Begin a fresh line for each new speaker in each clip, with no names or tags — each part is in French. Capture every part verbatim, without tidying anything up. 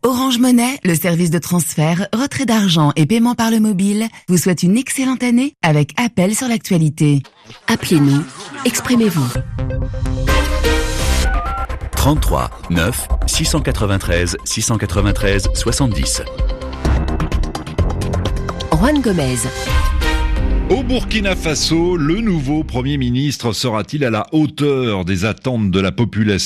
Orange Monnaie, le service de transfert, retrait d'argent et paiement par le mobile, vous souhaite une excellente année avec Appel sur l'actualité.
Appelez-nous, exprimez-vous.
trente-trois neuf six cent quatre-vingt-treize six cent quatre-vingt-treize soixante-dix.
Juan Gomez.
Au Burkina Faso, le nouveau Premier ministre sera-t-il à la hauteur des attentes de la population ?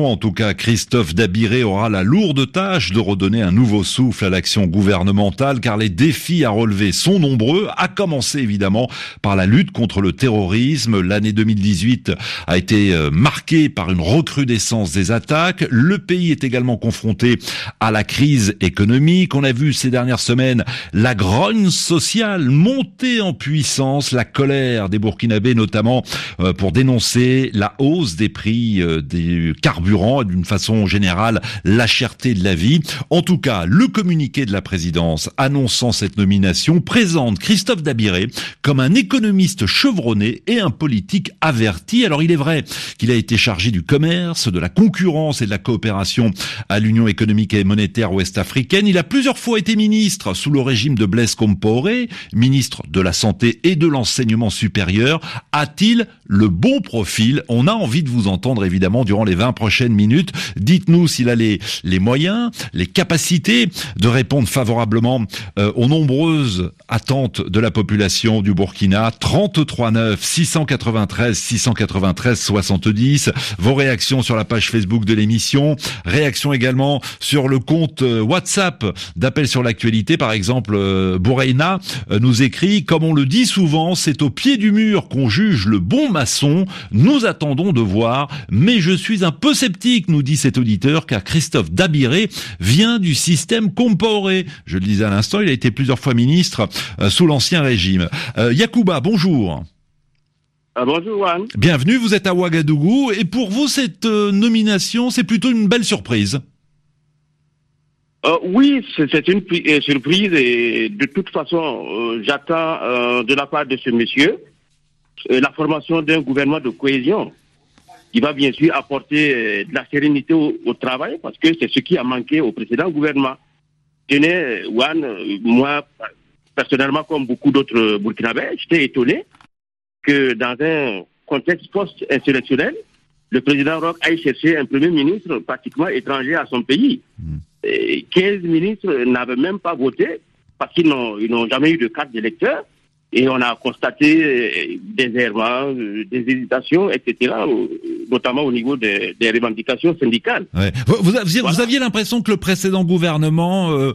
En tout cas, Christophe Dabiré aura la lourde tâche de redonner un nouveau souffle à l'action gouvernementale, car les défis à relever sont nombreux, à commencer évidemment par la lutte contre le terrorisme. L'année deux mille dix-huit a été marquée par une recrudescence des attaques. Le pays est également confronté à la crise économique. On a vu ces dernières semaines la grogne sociale monter en puissance. La colère des Burkinabés, notamment euh, pour dénoncer la hausse des prix euh, des carburants et d'une façon générale la cherté de la vie. En tout cas, le communiqué de la présidence annonçant cette nomination présente Christophe Dabiré comme un économiste chevronné et un politique averti. Alors il est vrai qu'il a été chargé du commerce, de la concurrence et de la coopération à l'Union économique et monétaire ouest-africaine. Il a plusieurs fois été ministre sous le régime de Blaise Compaoré, ministre de la Santé et de l'enseignement supérieur. A-t-il le bon profil ? On a envie de vous entendre évidemment durant les vingt prochaines minutes. Dites-nous s'il a les, les moyens, les capacités de répondre favorablement euh, aux nombreuses attentes de la population du Burkina. trente-trois neuf six cent quatre-vingt-treize six cent quatre-vingt-treize soixante-dix. Vos réactions sur la page Facebook de l'émission. Réactions également sur le compte WhatsApp d'Appel sur l'actualité. Par exemple, euh, Bourreina euh, nous écrit: comme on le dit souvent, c'est au pied du mur qu'on juge le bon maçon. Nous attendons de voir, mais je suis un peu sceptique, nous dit cet auditeur, car Christophe Dabiré vient du système Compaoré. Je le disais à l'instant, il a été plusieurs fois ministre euh, sous l'ancien régime. Euh, Yacouba, bonjour.
Ah, bonjour Juan.
Bienvenue, vous êtes à Ouagadougou, et pour vous, cette euh, nomination, c'est plutôt une belle surprise.
Euh, oui, c'est, c'est une euh, surprise et de toute façon, euh, j'attends euh, de la part de ce monsieur euh, la formation d'un gouvernement de cohésion qui va bien sûr apporter euh, de la sérénité au, au travail, parce que c'est ce qui a manqué au précédent gouvernement. Tenez, Juan, euh, moi, personnellement, comme beaucoup d'autres Burkinabés, j'étais étonné que dans un contexte post-insurrectionnel, le président Roch aille chercher un premier ministre pratiquement étranger à son pays. Mmh. Et quinze ministres n'avaient même pas voté parce qu'ils n'ont, ils n'ont jamais eu de carte d'électeur. Et on a constaté des errements, des hésitations, et cetera, notamment au niveau des, des revendications syndicales.
Ouais. Vous, vous, aviez, voilà. vous aviez l'impression que le précédent gouvernement euh,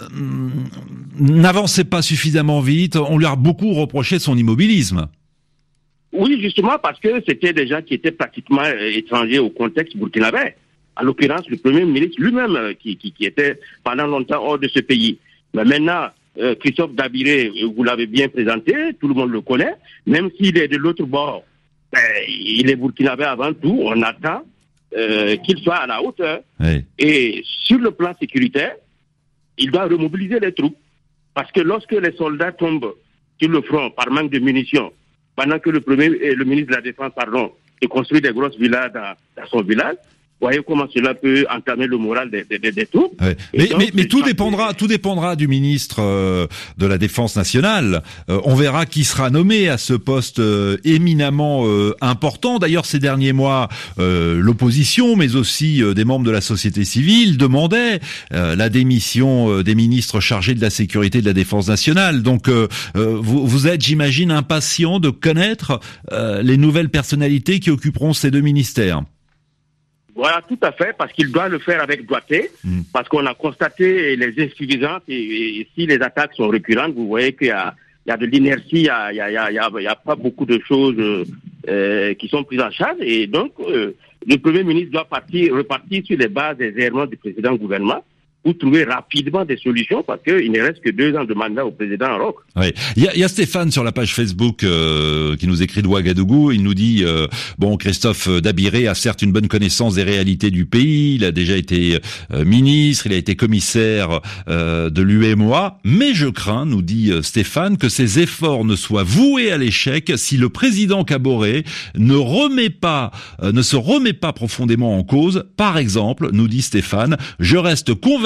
n'avançait pas suffisamment vite. On lui a beaucoup reproché son immobilisme.
Oui, justement, parce que c'était des gens qui étaient pratiquement étrangers au contexte burkinabé. En l'occurrence, le Premier ministre lui-même, qui, qui, qui était pendant longtemps hors de ce pays. Mais maintenant, euh, Christophe Dabiré, vous l'avez bien présenté, tout le monde le connaît, même s'il est de l'autre bord, ben, il est burkinabé avant tout, on attend euh, qu'il soit à la hauteur. Oui. Et sur le plan sécuritaire, il doit remobiliser les troupes. Parce que lorsque les soldats tombent sur le front par manque de munitions, pendant que le premier et le ministre de la Défense, pardon, se construit des grosses villas dans, dans son village, vous voyez comment cela peut entamer le moral des, des, des troupes.
Ouais. Mais, donc, mais, mais tout dépendra, tout dépendra du ministre euh, de la Défense nationale. Euh, on verra qui sera nommé à ce poste euh, éminemment euh, important. D'ailleurs, ces derniers mois, euh, l'opposition, mais aussi euh, des membres de la société civile, demandaient euh, la démission euh, des ministres chargés de la sécurité et de la Défense nationale. Donc, euh, euh, vous, vous êtes, j'imagine, impatient de connaître euh, les nouvelles personnalités qui occuperont ces deux ministères.
Voilà, tout à fait, parce qu'il doit le faire avec doigté, mmh. parce qu'on a constaté les insuffisances et, et si les attaques sont récurrentes, vous voyez qu'il y a, il y a de l'inertie, il y a, il y a, il y a, il y a pas beaucoup de choses euh, qui sont prises en charge et donc euh, le Premier ministre doit partir, repartir sur les bases des errements du précédent gouvernement pour trouver rapidement des solutions parce qu'il ne reste que deux ans de mandat au président Roch.
Oui, il y a, il y a Stéphane sur la page Facebook euh, qui nous écrit de Ouagadougou. Il nous dit euh, bon, Christophe Dabiré a certes une bonne connaissance des réalités du pays. Il a déjà été euh, ministre, il a été commissaire euh, de l'U M O A, mais je crains, nous dit Stéphane, que ses efforts ne soient voués à l'échec si le président Kaboré ne remet pas, euh, ne se remet pas profondément en cause. Par exemple, nous dit Stéphane, je reste convaincu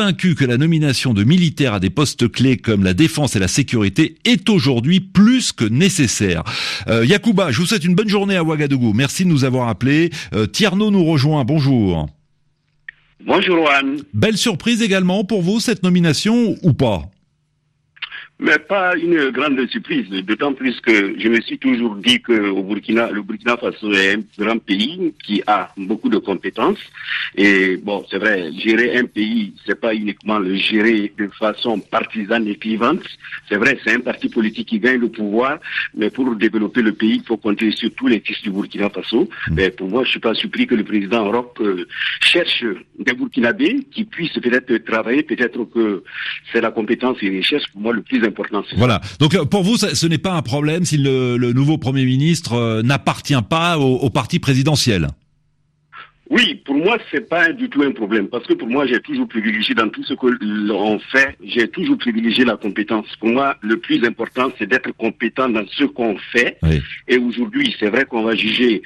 convaincu que la nomination de militaires à des postes clés comme la défense et la sécurité est aujourd'hui plus que nécessaire. Euh, Yacouba, je vous souhaite une bonne journée à Ouagadougou. Merci de nous avoir appelés. Euh, Tierno nous rejoint. Bonjour.
Bonjour Juan.
Belle surprise également pour vous, cette nomination, ou pas?
Mais pas une grande surprise, d'autant plus que je me suis toujours dit que au Burkina, le Burkina Faso est un grand pays qui a beaucoup de compétences. Et bon, c'est vrai, gérer un pays, c'est pas uniquement le gérer de façon partisane et clivante. C'est vrai, c'est un parti politique qui gagne le pouvoir, mais pour développer le pays, il faut compter sur tous les fils du Burkina Faso. Mmh. Mais pour moi, je suis pas surpris que le président Roch euh, cherche des Burkinabés qui puissent peut-être travailler, peut-être que c'est la compétence et les recherches, pour moi, le plus important.
Voilà. Donc pour vous, ce n'est pas un problème si le, le nouveau Premier ministre euh, n'appartient pas au, au parti présidentiel.
Oui, pour moi, c'est pas du tout un problème, parce que pour moi, j'ai toujours privilégié dans tout ce que l'on fait, j'ai toujours privilégié la compétence. Pour moi, le plus important, c'est d'être compétent dans ce qu'on fait. Oui. Et aujourd'hui, c'est vrai qu'on va juger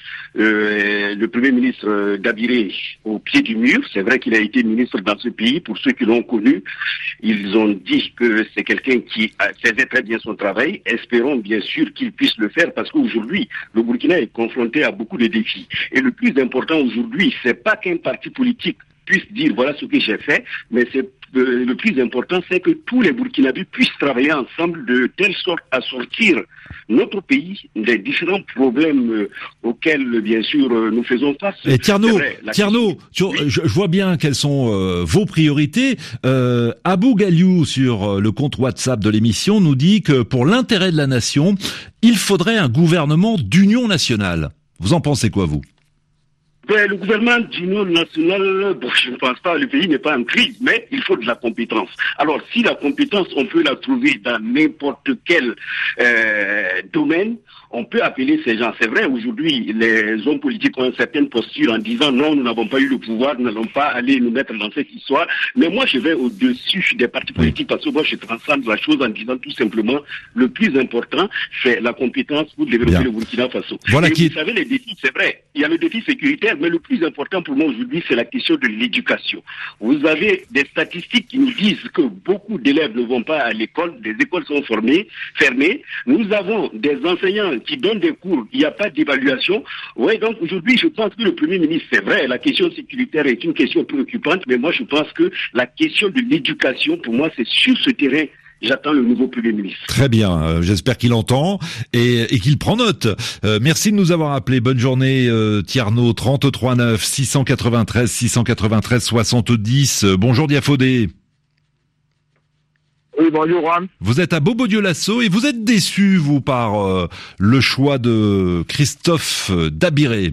euh, le Premier ministre euh, Dabiré au pied du mur. C'est vrai qu'il a été ministre dans ce pays. Pour ceux qui l'ont connu, ils ont dit que c'est quelqu'un qui faisait très bien son travail. Espérons bien sûr qu'il puisse le faire, parce qu'aujourd'hui, le Burkina est confronté à beaucoup de défis. Et le plus important aujourd'hui, c'est pas qu'un parti politique puisse dire voilà ce que j'ai fait, mais c'est euh, le plus important, c'est que tous les Burkinabés puissent travailler ensemble de telle sorte à sortir notre pays des différents problèmes euh, auxquels, bien sûr, euh, nous faisons face.
Et Tierno, Tierno, sur, oui. je, je vois bien quelles sont euh, vos priorités. Euh, Abou Galiou, sur euh, le compte WhatsApp de l'émission, nous dit que pour l'intérêt de la nation, il faudrait un gouvernement d'union nationale. Vous en pensez quoi, vous ?
Ben, le gouvernement d'union nationale, bon, je ne pense pas, le pays n'est pas en crise, mais il faut de la compétence. Alors, si la compétence, on peut la trouver dans n'importe quel euh, domaine, on peut appeler ces gens. C'est vrai, aujourd'hui, les hommes politiques ont une certaine posture en disant non, nous n'avons pas eu le pouvoir, nous n'allons pas aller nous mettre dans cette histoire. Mais moi, je vais au-dessus des partis politiques, parce que moi, je transcende la chose en disant tout simplement, le plus important, c'est la compétence pour développer Bien. le Burkina Faso.
Voilà. Et qui...
vous savez, les défis, c'est vrai, il y a le défi sécuritaire, mais le plus important pour moi aujourd'hui, c'est la question de l'éducation. Vous avez des statistiques qui nous disent que beaucoup d'élèves ne vont pas à l'école, les écoles sont formées, fermées. Nous avons des enseignants qui donnent des cours, il n'y a pas d'évaluation. Oui, donc aujourd'hui, je pense que le Premier ministre, c'est vrai, la question sécuritaire est une question préoccupante, mais moi je pense que la question de l'éducation, pour moi, c'est sur ce terrain. J'attends le nouveau Premier ministre.
Très bien, euh, j'espère qu'il entend et, et qu'il prend note. Euh, merci de nous avoir appelé. Bonne journée, euh, Tierno, trente-trois neuf, six cent quatre-vingt-treize, six cent quatre-vingt-treize, soixante-dix. Euh, bonjour Diafodé.
Oui, bonjour Juan.
Vous êtes à Bobo-Dioulasso et vous êtes déçu, vous, par euh, le choix de Christophe Dabiré.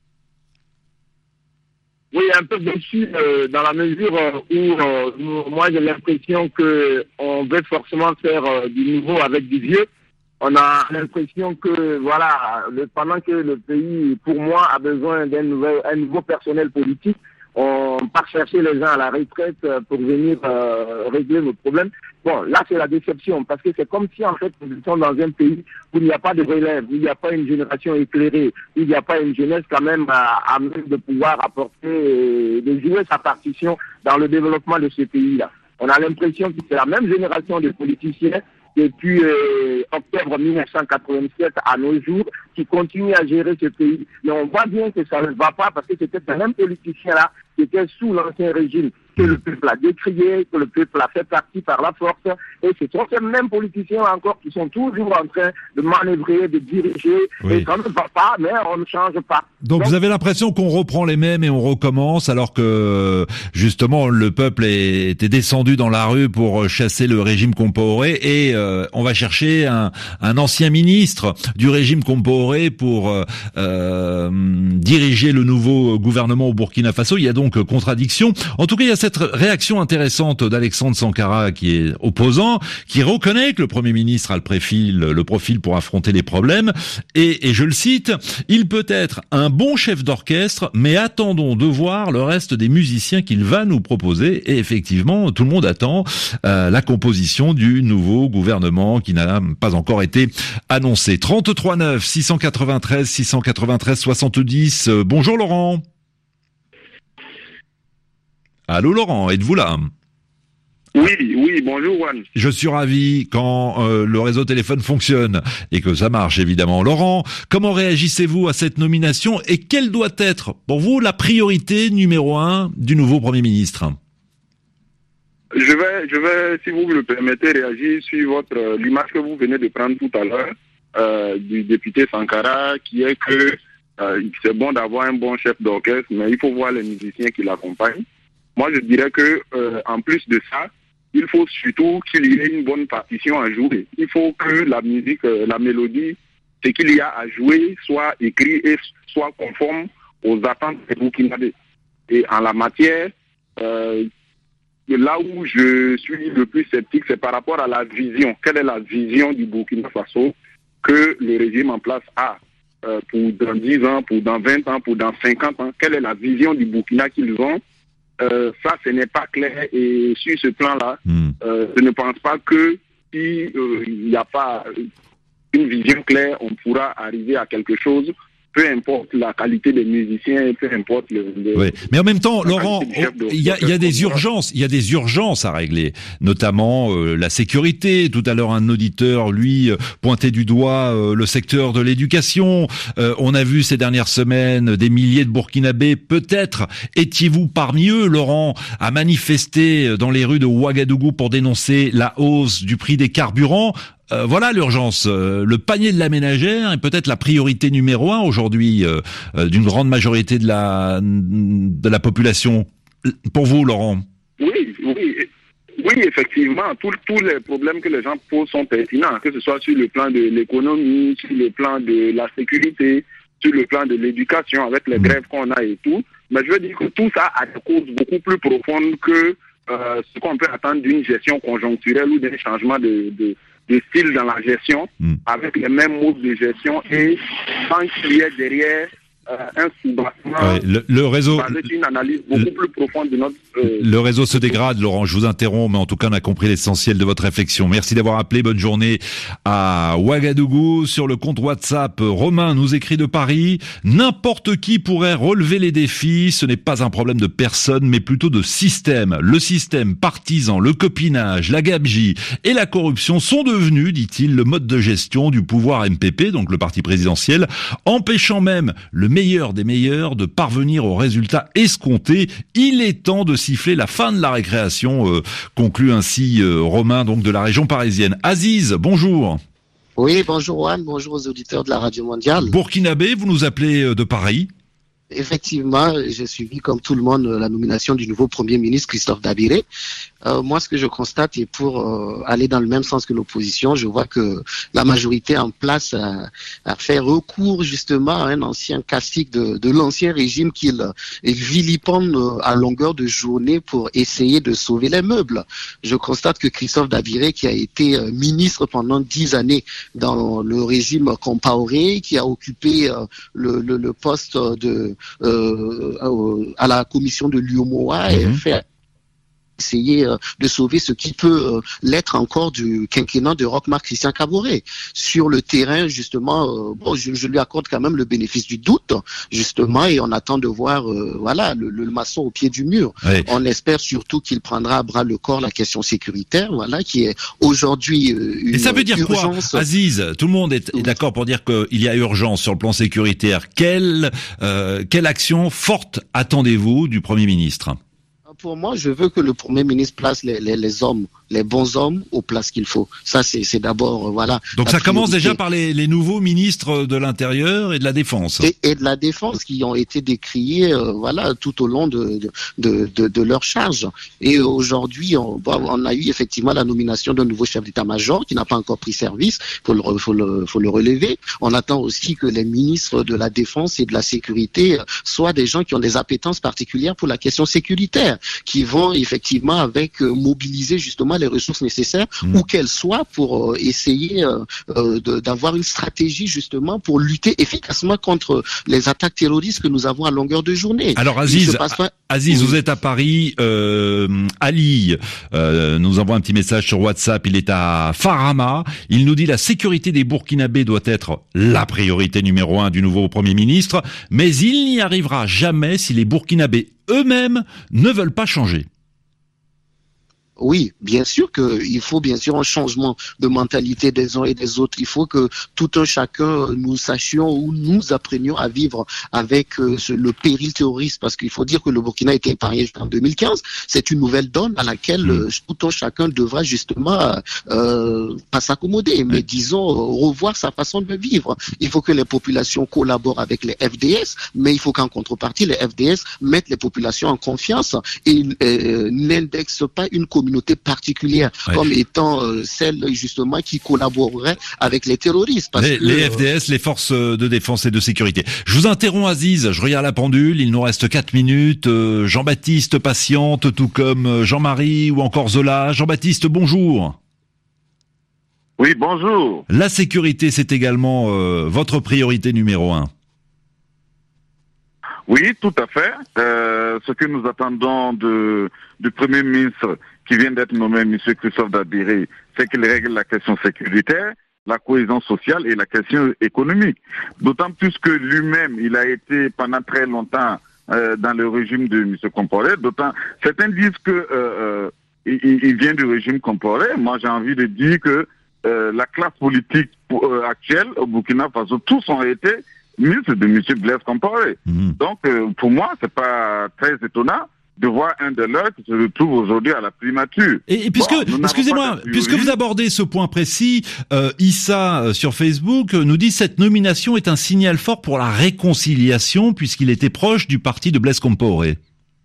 Oui, un peu déçu euh, dans la mesure euh, où euh, nous, moi j'ai l'impression que on veut forcément faire euh, du nouveau avec du vieux. On a l'impression que voilà, le, pendant que le pays, pour moi, a besoin d'un nouvel, un nouveau personnel politique, on part chercher les gens à la retraite pour venir euh, régler nos problèmes. Bon, là, c'est la déception, parce que c'est comme si, en fait, nous sommes dans un pays où il n'y a pas de relève, où il n'y a pas une génération éclairée, où il n'y a pas une jeunesse quand même à, à même de pouvoir apporter, euh, de jouer sa partition dans le développement de ce pays-là. On a l'impression que c'est la même génération de politiciens depuis euh, octobre mille neuf cent quatre-vingt-sept à nos jours, qui continue à gérer ce pays. Mais on voit bien que ça ne va pas, parce que c'était un même politicien là qui était sous l'ancien régime, que le peuple a décrié, que le peuple a fait partie par la force. Et ce sont ces mêmes politiciens encore qui sont toujours en train de manœuvrer, de diriger. Oui. Et ça ne va pas, mais on ne change pas.
Donc, Donc vous avez l'impression qu'on reprend les mêmes et on recommence, alors que justement le peuple était descendu dans la rue pour chasser le régime Compaoré, et euh, on va chercher un, un ancien ministre du régime Compaoré pour euh, euh, diriger le nouveau gouvernement au Burkina Faso. Il y a donc contradiction. En tout cas, il y a cette réaction intéressante d'Alexandre Sankara, qui est opposant, qui reconnaît que le Premier ministre a le profil, le profil pour affronter les problèmes, et, et je le cite, « Il peut être un bon chef d'orchestre, mais attendons de voir le reste des musiciens qu'il va nous proposer. » Et effectivement, tout le monde attend euh, la composition du nouveau gouvernement qui n'a pas encore été annoncé. trente-trois neuf, six cent quatre-vingt-treize, six cent quatre-vingt-treize, soixante-dix. Euh, bonjour Laurent. Allô Laurent, êtes-vous là?
Oui, oui, bonjour Juan.
Je suis ravi quand euh, le réseau téléphone fonctionne et que ça marche évidemment. Laurent, comment réagissez-vous à cette nomination et quelle doit être pour vous la priorité numéro un du nouveau Premier ministre?
Je vais, je vais, si vous me le permettez, réagir sur votre euh, l'image que vous venez de prendre tout à l'heure euh, du député Sankara, qui est que euh, c'est bon d'avoir un bon chef d'orchestre, mais il faut voir les musiciens qui l'accompagnent. Moi, je dirais que euh, en plus de ça, il faut surtout qu'il y ait une bonne partition à jouer. Il faut que la musique, euh, la mélodie, ce qu'il y a à jouer soit écrit et soit conforme aux attentes des Burkinabés. Et en la matière, euh, là où je suis le plus sceptique, c'est par rapport à la vision. Quelle est la vision du Burkina Faso que le régime en place a euh, pour dans dix ans, pour dans vingt ans, pour dans cinquante ans? Quelle est la vision du Burkina qu'ils ont? Euh, ça, ce n'est pas clair. Et sur ce plan-là, mmh. euh, je ne pense pas que si euh, il n'y a pas une vision claire, on pourra arriver à quelque chose. Peu importe la qualité des musiciens, peu importe le... le
oui. Mais en même temps, Laurent, il y a, y a des urgences, il y a des urgences à régler, notamment euh, la sécurité. Tout à l'heure, un auditeur, lui, euh, pointait du doigt euh, le secteur de l'éducation. Euh, on a vu ces dernières semaines des milliers de Burkinabés. Peut-être étiez-vous parmi eux, Laurent, à manifester dans les rues de Ouagadougou pour dénoncer la hausse du prix des carburants. Euh, voilà l'urgence. Euh, le panier de la ménagère est peut-être la priorité numéro un aujourd'hui euh, euh, d'une grande majorité de la de la population. Pour vous, Laurent?
Oui, oui, oui, effectivement. Tous tous les problèmes que les gens posent sont pertinents, que ce soit sur le plan de l'économie, sur le plan de la sécurité, sur le plan de l'éducation, avec les mmh. grèves qu'on a et tout. Mais je veux dire que tout ça a des causes beaucoup plus profondes que euh, ce qu'on peut attendre d'une gestion conjoncturelle ou d'un changement de, de de style dans la gestion, mmh. avec les mêmes modes de gestion et sans qu'il y ait derrière euh, un sous-bassement.
Ouais, le, le réseau,
avec une analyse beaucoup le, plus profonde de notre... Euh,
le réseau se dégrade, Laurent, je vous interromps, mais en tout cas, on a compris l'essentiel de votre réflexion. Merci d'avoir appelé, bonne journée à Ouagadougou. Sur le compte WhatsApp, Romain nous écrit de Paris, n'importe qui pourrait relever les défis, ce n'est pas un problème de personne, mais plutôt de système. Le système partisan, le copinage, la gabegie et la corruption sont devenus, dit-il, le mode de gestion du pouvoir M P P, donc le parti présidentiel, empêchant même le meilleur des meilleurs de parvenir aux résultats escomptés. Il est temps de siffler la fin de la récréation, euh, conclut ainsi euh, Romain, donc de la région parisienne. Aziz, bonjour.
Oui, bonjour Juan, bonjour aux auditeurs de la Radio Mondiale.
Burkinabé, vous nous appelez de Paris?
Effectivement, j'ai suivi comme tout le monde la nomination du nouveau Premier ministre Christophe Dabiré. Euh, moi, ce que je constate, et pour euh, aller dans le même sens que l'opposition, je vois que la majorité en place a, a fait recours justement à un ancien classique de, de l'ancien régime qu'il vilipende à longueur de journée pour essayer de sauver les meubles. Je constate que Christophe Dabiré, qui a été euh, ministre pendant dix années dans le régime Compaoré, qui a occupé euh, le, le, le poste de euh, à la commission de l'U O M O A, mmh. et fait essayer euh, de sauver ce qui peut euh, l'être encore du quinquennat de Roch-Marc Christian Kaboré. Sur le terrain, justement, euh, bon, je, je lui accorde quand même le bénéfice du doute, justement, et on attend de voir, euh, voilà, le, le maçon au pied du mur. Oui. On espère surtout qu'il prendra à bras le corps la question sécuritaire, voilà, qui est aujourd'hui euh, une urgence. Et
ça veut dire urgence. Quoi, Aziz? Tout le monde est, est d'accord pour dire qu'il y a urgence sur le plan sécuritaire. Quelle, euh, quelle action forte attendez-vous du Premier ministre?
Pour moi, je veux que le Premier ministre place les, les, les hommes, les bons hommes aux places qu'il faut. Ça, c'est, c'est d'abord, euh, voilà.
Donc ça priorité. Commence déjà par les, les nouveaux ministres de l'Intérieur et de la Défense.
Et, et de la Défense qui ont été décriés, euh, voilà, tout au long de de, de, de, de leur charge. Et aujourd'hui, on, on a eu effectivement la nomination d'un nouveau chef d'état-major qui n'a pas encore pris service. Faut le, faut le, faut le relever. On attend aussi que les ministres de la Défense et de la Sécurité soient des gens qui ont des appétences particulières pour la question sécuritaire, qui vont effectivement avec euh, mobiliser justement les ressources nécessaires, mmh. où qu'elles soient, pour euh, essayer euh, euh, de, d'avoir une stratégie justement pour lutter efficacement contre les attaques terroristes que nous avons à longueur de journée.
Alors Aziz, pas... Aziz, oui. Vous êtes à Paris, euh, Ali euh, nous envoie un petit message sur WhatsApp, il est à Farama, il nous dit la sécurité des Burkinabés doit être la priorité numéro un du nouveau Premier ministre, mais il n'y arrivera jamais si les Burkinabés eux-mêmes ne veulent pas changer.
Oui, bien sûr qu'il faut bien sûr un changement de mentalité des uns et des autres. Il faut que tout un chacun nous sachions ou nous apprenions à vivre avec euh, ce, le péril terroriste, parce qu'il faut dire que le Burkina a été épargné en deux mille quinze. C'est une nouvelle donne à laquelle euh, tout un chacun devra justement euh, pas s'accommoder, mais disons revoir sa façon de vivre. Il faut que les populations collaborent avec les F D S, mais il faut qu'en contrepartie, les F D S mettent les populations en confiance et euh, n'indexent pas une communauté communauté particulière ouais. comme étant euh, celle justement qui collaborerait avec les terroristes. Parce
les,
que,
les F D S, euh... les forces de défense et de sécurité. Je vous interromps Aziz, je regarde la pendule, il nous reste quatre minutes. Euh, Jean-Baptiste patiente, tout comme Jean-Marie ou encore Zola. Jean-Baptiste, bonjour.
Oui, bonjour.
La sécurité, c'est également euh, votre priorité numéro un.
Oui, tout à fait. Euh, ce que nous attendons de, du Premier ministre qui vient d'être nommé, M. Christophe Dabiré, c'est qu'il règle la question sécuritaire, la cohésion sociale et la question économique. D'autant plus que lui-même, il a été pendant très longtemps euh, dans le régime de M. Compaoré. D'autant, certains disent que euh, euh, il, il vient du régime Compaoré. Moi, j'ai envie de dire que euh, la classe politique pour, euh, actuelle au Burkina Faso, tous ont été ministres de M. Blaise Compaoré. Mmh. Donc, euh, pour moi, c'est pas très étonnant de voir un de leurs qui se retrouve aujourd'hui à la primature.
Et, et puisque, bon, excusez-moi, puisque vous abordez ce point précis, euh, Issa euh, sur Facebook euh, nous dit cette nomination est un signal fort pour la réconciliation puisqu'il était proche du parti de Blaise Compaoré.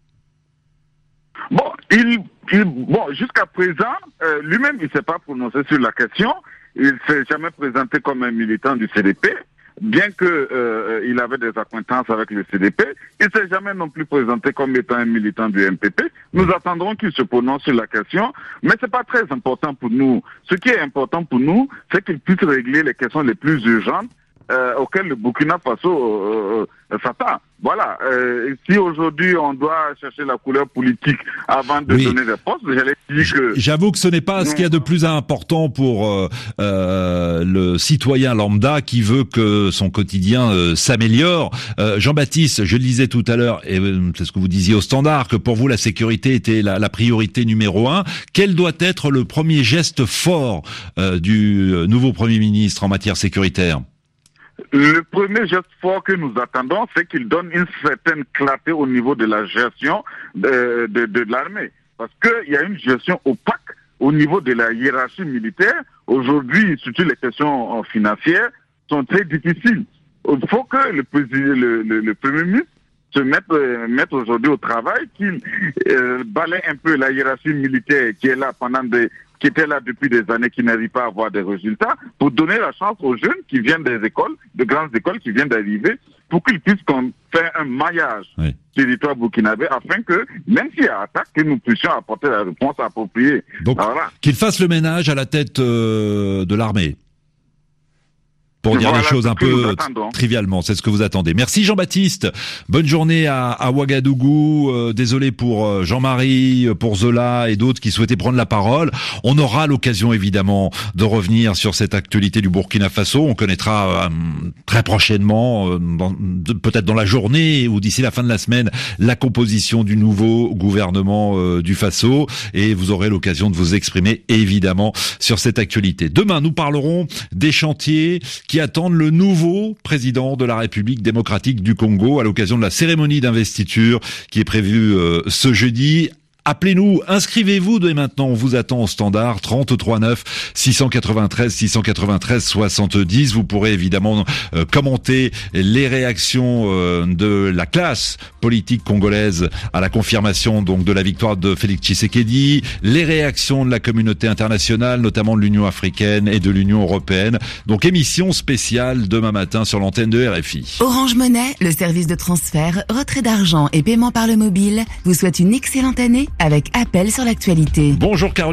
Bon, il, il bon jusqu'à présent, euh, lui-même il s'est pas prononcé sur la question. Il s'est jamais présenté comme un militant du C D P. Bien que euh, il avait des acquaintances avec le C D P, il s'est jamais non plus présenté comme étant un militant du M P P. Nous attendrons qu'il se prononce sur la question, mais c'est pas très important pour nous. Ce qui est important pour nous, c'est qu'il puisse régler les questions les plus urgentes euh, auxquelles le Burkina Faso euh, euh, s'attend. Voilà. Euh, si aujourd'hui on doit chercher la couleur politique avant de oui. donner des postes, j'allais dire que...
J'avoue que ce n'est pas non. ce qu'il y a de plus important pour euh, euh, le citoyen lambda qui veut que son quotidien euh, s'améliore. Euh, Jean-Baptiste, je le disais tout à l'heure, et euh, c'est ce que vous disiez au standard, que pour vous la sécurité était la, la priorité numéro un. Quel doit être le premier geste fort euh, du nouveau Premier ministre en matière sécuritaire ?
Le premier geste fort que nous attendons, c'est qu'il donne une certaine clarté au niveau de la gestion de, de, de l'armée. Parce qu'il y a une gestion opaque au niveau de la hiérarchie militaire. Aujourd'hui, surtout les questions financières, sont très difficiles. Il faut que le, le, le, le Premier ministre se mette, euh, mette aujourd'hui au travail, qu'il euh, balaye un peu la hiérarchie militaire qui est là pendant des... qui était là depuis des années, qui n'arrive pas à avoir des résultats, pour donner la chance aux jeunes qui viennent des écoles, de grandes écoles qui viennent d'arriver, pour qu'ils puissent faire un maillage oui. du territoire burkinabé, afin que, même s'il y a attaque, que nous puissions apporter la réponse appropriée.
Donc, voilà. Qu'il fasse le ménage à la tête euh, de l'armée. Pour dire voilà les choses un peu trivialement, c'est ce que vous attendez. Merci Jean-Baptiste. Bonne journée à, à Ouagadougou. Euh, désolé pour Jean-Marie, pour Zola et d'autres qui souhaitaient prendre la parole. On aura l'occasion évidemment de revenir sur cette actualité du Burkina Faso. On connaîtra euh, très prochainement, euh, dans, de, peut-être dans la journée ou d'ici la fin de la semaine, la composition du nouveau gouvernement euh, du Faso. Et vous aurez l'occasion de vous exprimer évidemment sur cette actualité. Demain, nous parlerons des chantiers qui attendent le nouveau président de la République démocratique du Congo à l'occasion de la cérémonie d'investiture qui est prévue euh, ce jeudi. Appelez-nous, inscrivez-vous dès maintenant, on vous attend au standard trente-trois neuf six cent quatre-vingt-treize six cent quatre-vingt-treize soixante-dix. Vous pourrez évidemment euh, commenter les réactions euh, de la classe politique congolaise à la confirmation donc de la victoire de Félix Tshisekedi, les réactions de la communauté internationale, notamment de l'Union africaine et de l'Union européenne. Donc émission spéciale demain matin sur l'antenne de R F I.
Orange Monnaie, le service de transfert, retrait d'argent et paiement par le mobile, vous souhaite une excellente année avec Appel sur l'actualité.
Bonjour Caroline.